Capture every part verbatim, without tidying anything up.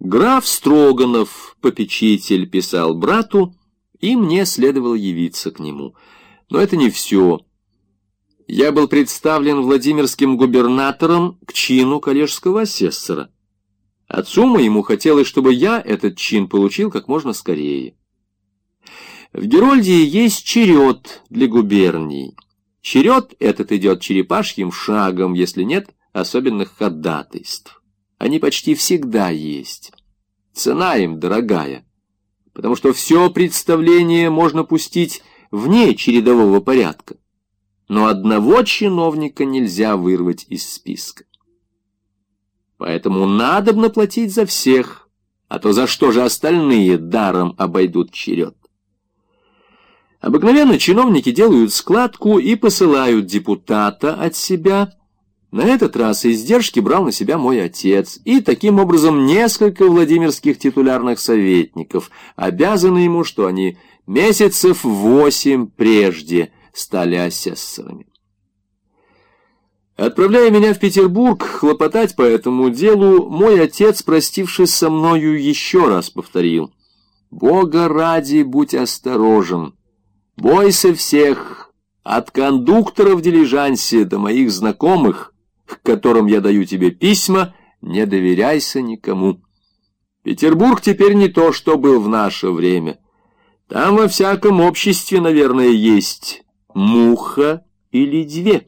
Граф Строганов, попечитель, писал брату, и мне следовало явиться к нему. Но это не все. Я был представлен владимирским губернатором к чину коллежского асессора. Отцу моему хотелось, чтобы я этот чин получил как можно скорее. В Герольдии есть черед для губерний. Черед этот идет черепашьим шагом, если нет особенных ходатайств. Они почти всегда есть. Цена им дорогая, потому что все представление можно пустить вне чередового порядка. Но одного чиновника нельзя вырвать из списка. Поэтому надобно платить за всех, а то за что же остальные даром обойдут черед? Обыкновенно чиновники делают складку и посылают депутата от себя. На этот раз издержки брал на себя мой отец, и таким образом несколько владимирских титулярных советников обязаны ему, что они месяцев восемь прежде стали асессорами. Отправляя меня в Петербург хлопотать по этому делу, мой отец, простившись со мною, еще раз повторил: «Бога ради, будь осторожен, бойся всех, от кондуктора в дилижансе до моих знакомых, к которым я даю тебе письма, не доверяйся никому. Петербург теперь не то, что был в наше время. Там во всяком обществе, наверное, есть муха или две».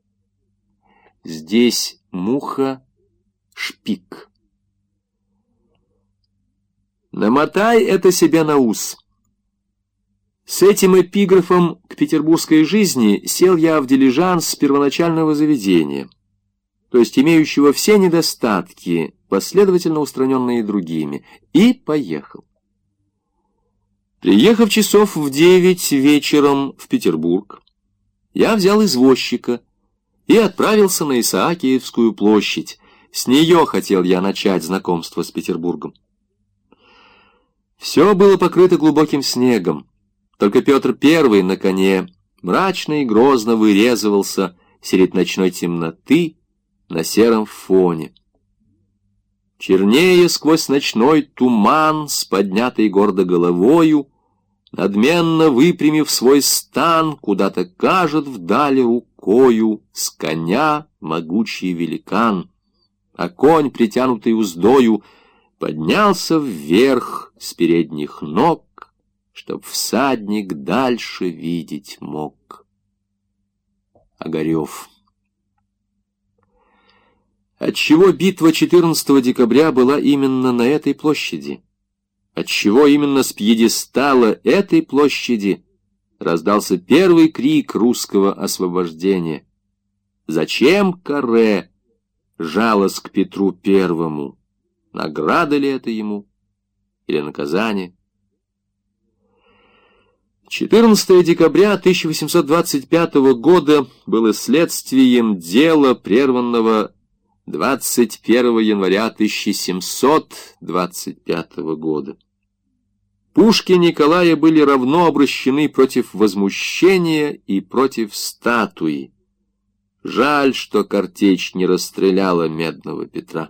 Здесь муха — шпик. Намотай это себе на ус. С этим эпиграфом к петербургской жизни сел я в дилижанс первоначального заведения, то есть имеющего все недостатки, последовательно устраненные другими, и поехал. Приехав часов в девять вечером в Петербург, я взял извозчика и отправился на Исаакиевскую площадь. С нее хотел я начать знакомство с Петербургом. Все было покрыто глубоким снегом. Только Петр Первый на коне мрачно и грозно вырезывался средь ночной темноты на сером фоне. Чернее сквозь ночной туман с поднятой гордо головою, надменно выпрямив свой стан, куда-то кажет вдали рукою с коня могучий великан, а конь, притянутый уздою, поднялся вверх с передних ног, чтоб всадник дальше видеть мог. Огарев. Отчего битва четырнадцатого декабря была именно на этой площади? Отчего именно с пьедестала этой площади раздался первый крик русского освобождения? Зачем каре жалось к Петру Первому? Награда ли это ему или наказание? четырнадцатого декабря тысяча восемьсот двадцать пятого года было следствием дела, прерванного двадцать первого января тысяча семьсот двадцать пятого года. Пушки Николая были равно обращены против возмущения и против статуи. Жаль, что картечь не расстреляла Медного Петра.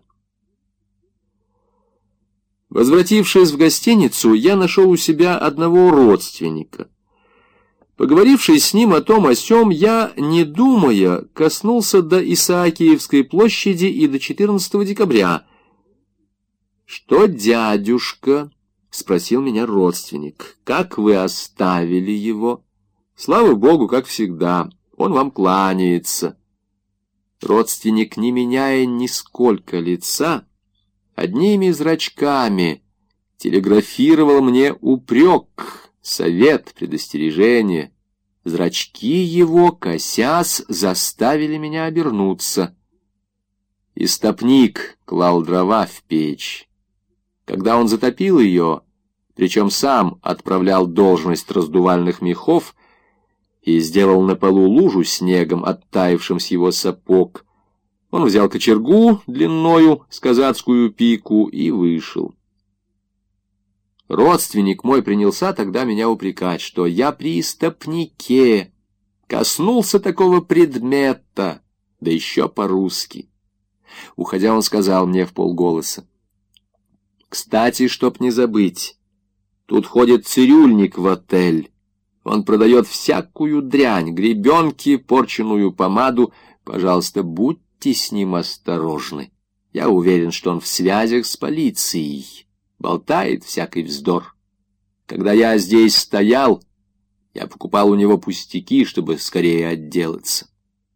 Возвратившись в гостиницу, я нашел у себя одного родственника. Поговорившись с ним о том о сём, я, не думая, коснулся до Исаакиевской площади и до четырнадцатого декабря. «Что, дядюшка?» — спросил меня родственник. «Как вы оставили его?» «Слава Богу, как всегда. Он вам кланяется». Родственник, не меняя нисколько лица, одними зрачками телеграфировал мне упрек, совет, предостережение. Зрачки его, косясь, заставили меня обернуться. Истопник клал дрова в печь. Когда он затопил ее, причем сам отправлял должность раздувальных мехов и сделал на полу лужу снегом, оттаившим с его сапог, он взял кочергу длинною с казацкую пику и вышел. Родственник мой принялся тогда меня упрекать, что я при истопнике коснулся такого предмета, да еще по-русски. Уходя, он сказал мне вполголоса: Кстати, чтоб не забыть, тут ходит цирюльник в отель. Он продает всякую дрянь, гребенки, порченую помаду. Пожалуйста, будьте с ним осторожны. Я уверен, что он в связях с полицией, болтает всякий вздор. Когда я здесь стоял, я покупал у него пустяки, чтобы скорее отделаться.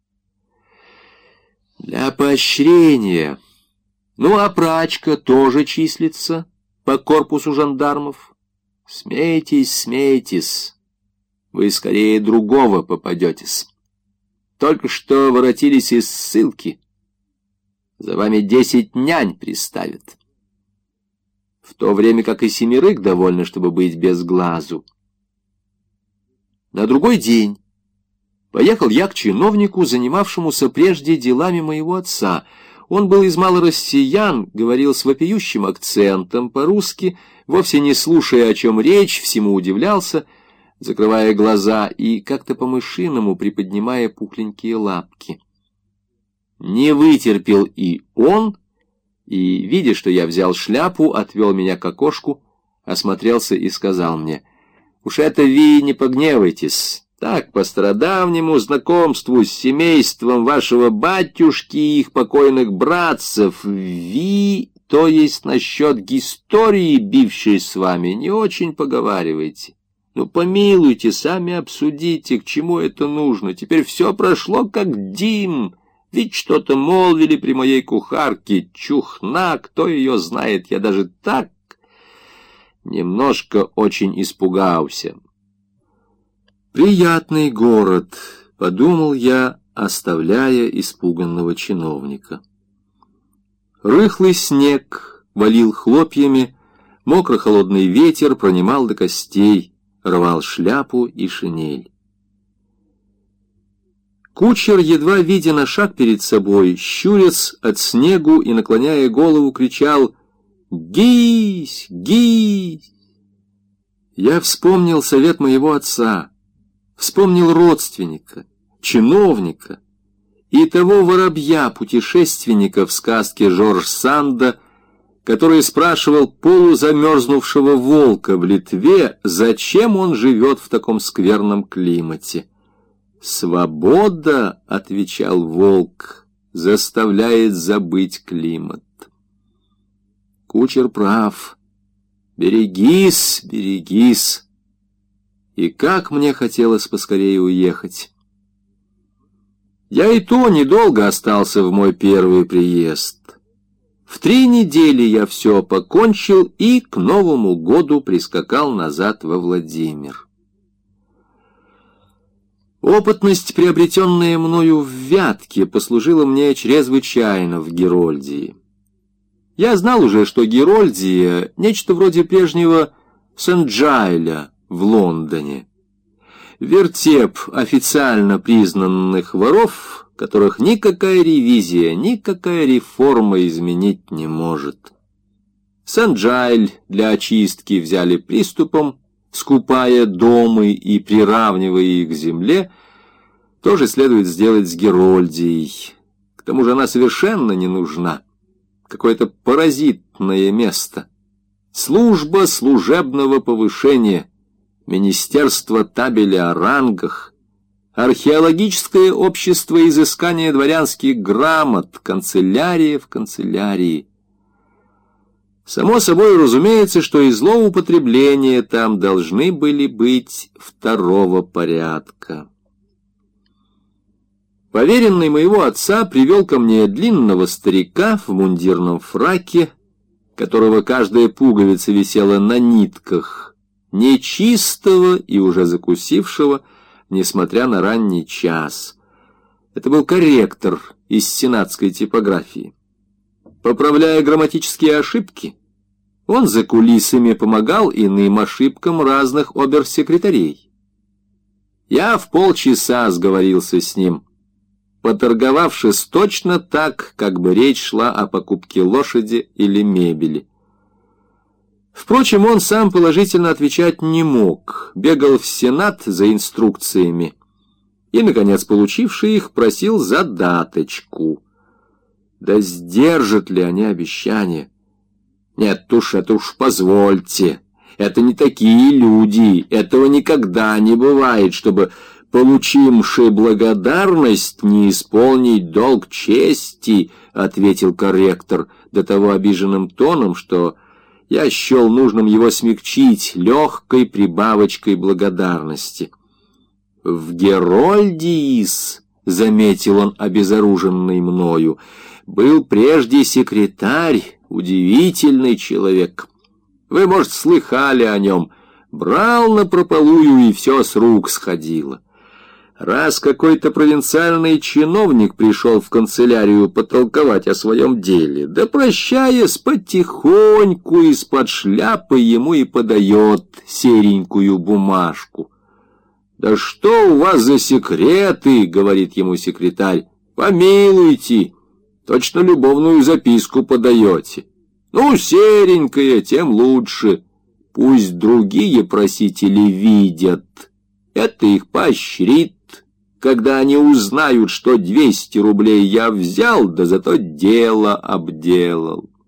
Для поощрения. Ну, а прачка тоже числится по корпусу жандармов. Смейтесь, смейтесь. Вы скорее другого попадетесь. Только что воротились из ссылки. За вами десять нянь приставят. В то время как и семерых довольно, чтобы быть без глазу. На другой день поехал я к чиновнику, занимавшемуся прежде делами моего отца. Он был из малороссиян, говорил с вопиющим акцентом по-русски, вовсе не слушая, о чем речь, всему удивлялся, закрывая глаза и как-то по-мышиному приподнимая пухленькие лапки. Не вытерпел и он, и, видя, что я взял шляпу, отвел меня к окошку, осмотрелся и сказал мне: «Уж это ви не погневайтесь, так, по стародавнему знакомству с семейством вашего батюшки и их покойных братцев, ви, то есть насчет истории, бившей с вами, не очень поговаривайте. Ну, помилуйте, сами обсудите, к чему это нужно. Теперь все прошло как дим. Ведь что-то молвили при моей кухарке. Чухна, кто ее знает, я даже так немножко очень испугался». «Приятный город», — подумал я, оставляя испуганного чиновника. Рыхлый снег валил хлопьями, мокро-холодный ветер пронимал до костей, рвал шляпу и шинель. Кучер, едва видя на шаг перед собой, щурясь от снегу и наклоняя голову, кричал: «Гись! Гись!» Я вспомнил совет моего отца, вспомнил родственника, чиновника и того воробья-путешественника в сказке Жорж Санда, который спрашивал полузамерзнувшего волка в Литве, зачем он живет в таком скверном климате. «Свобода, — отвечал волк, — заставляет забыть климат». Кучер прав. Берегись, берегись. И как мне хотелось поскорее уехать. Я и то недолго остался в мой первый приезд. В три недели я все покончил и к Новому году прискакал назад во Владимир. Опытность, приобретенная мною в Вятке, послужила мне чрезвычайно в Герольдии. Я знал уже, что Герольдия — нечто вроде прежнего Сент-Джайля в Лондоне. Вертеп официально признанных воров, которых никакая ревизия, никакая реформа изменить не может. Сент-Джайль для очистки взяли приступом, скупая домы и приравнивая их к земле. Тоже следует сделать с Герольдией. К тому же она совершенно не нужна. Какое-то паразитное место. Служба служебного повышения, министерство табеля о рангах, археологическое общество изыскания дворянских грамот, канцелярия в канцелярии. Само собой разумеется, что и злоупотребления там должны были быть второго порядка. Поверенный моего отца привел ко мне длинного старика в мундирном фраке, которого каждая пуговица висела на нитках, нечистого и уже закусившего, несмотря на ранний час. Это был корректор из сенатской типографии. Поправляя грамматические ошибки, он за кулисами помогал иным ошибкам разных обер-секретарей. Я в полчаса сговорился с ним, поторговавшись точно так, как бы речь шла о покупке лошади или мебели. Впрочем, он сам положительно отвечать не мог, бегал в Сенат за инструкциями и, наконец, получивший их, просил задаточку. Да сдержат ли они обещание? Нет уж, это уж позвольте. Это не такие люди. Этого никогда не бывает, чтобы, получивши благодарность, не исполнить долг чести, — ответил корректор до того обиженным тоном, что я счел нужным его смягчить легкой прибавочкой благодарности. В Герольдиис, — заметил он, обезоруженный мною, — был прежде секретарь, удивительный человек. Вы, может, слыхали о нем. Брал напропалую, и все с рук сходило. Раз какой-то провинциальный чиновник пришел в канцелярию потолковать о своем деле, да, прощаясь, потихоньку из-под шляпы ему и подает серенькую бумажку. «Да что у вас за секреты?» — говорит ему секретарь. «Помилуйте, точно любовную записку подаете. Ну, серенькая, тем лучше. Пусть другие просители видят. Это их поощрит, когда они узнают, что двести рублей я взял, да зато дело обделал».